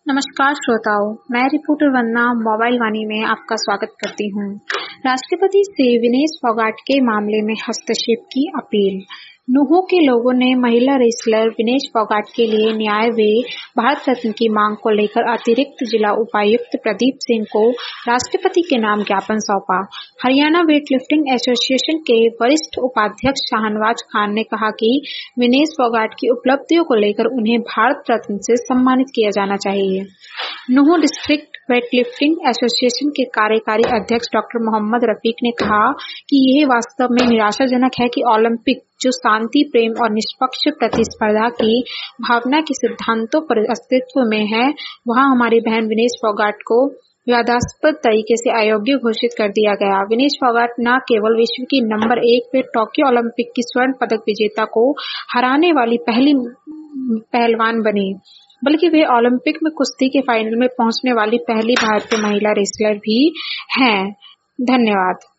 नमस्कार श्रोताओं, मैं रिपोर्टर वंदना मोबाइल वाणी में आपका स्वागत करती हूँ। राष्ट्रपति से विनेश फोगाट के मामले में हस्तक्षेप की अपील। नूहों के लोगों ने महिला रेसलर विनेश फोगाट के लिए न्याय व भारत रत्न की मांग को लेकर अतिरिक्त जिला उपायुक्त प्रदीप सिंह को राष्ट्रपति के नाम ज्ञापन सौंपा। हरियाणा वेटलिफ्टिंग एसोसिएशन के वरिष्ठ उपाध्यक्ष शाहनवाज खान ने कहा कि विनेश फोगाट की उपलब्धियों को लेकर उन्हें भारत रत्न से सम्मानित किया जाना चाहिए। नूह डिस्ट्रिक्ट वेटलिफ्टिंग एसोसिएशन के कार्यकारी अध्यक्ष डॉक्टर मोहम्मद रफीक ने कहा कि यह वास्तव में निराशाजनक है कि ओलंपिक जो शांति, प्रेम और निष्पक्ष प्रतिस्पर्धा की भावना के सिद्धांतों पर अस्तित्व में है, वहां हमारी बहन विनेश फोगाट को विवादास्पद तरीके से अयोग्य घोषित कर दिया गया। विनेश फोगाट न केवल विश्व की नंबर 1 पे टोक्यो ओलंपिक की स्वर्ण पदक विजेता को हराने वाली पहली पहलवान बनी, बल्कि वे ओलंपिक में कुश्ती के फाइनल में पहुंचने वाली पहली भारतीय महिला रेसलर भी हैं। धन्यवाद।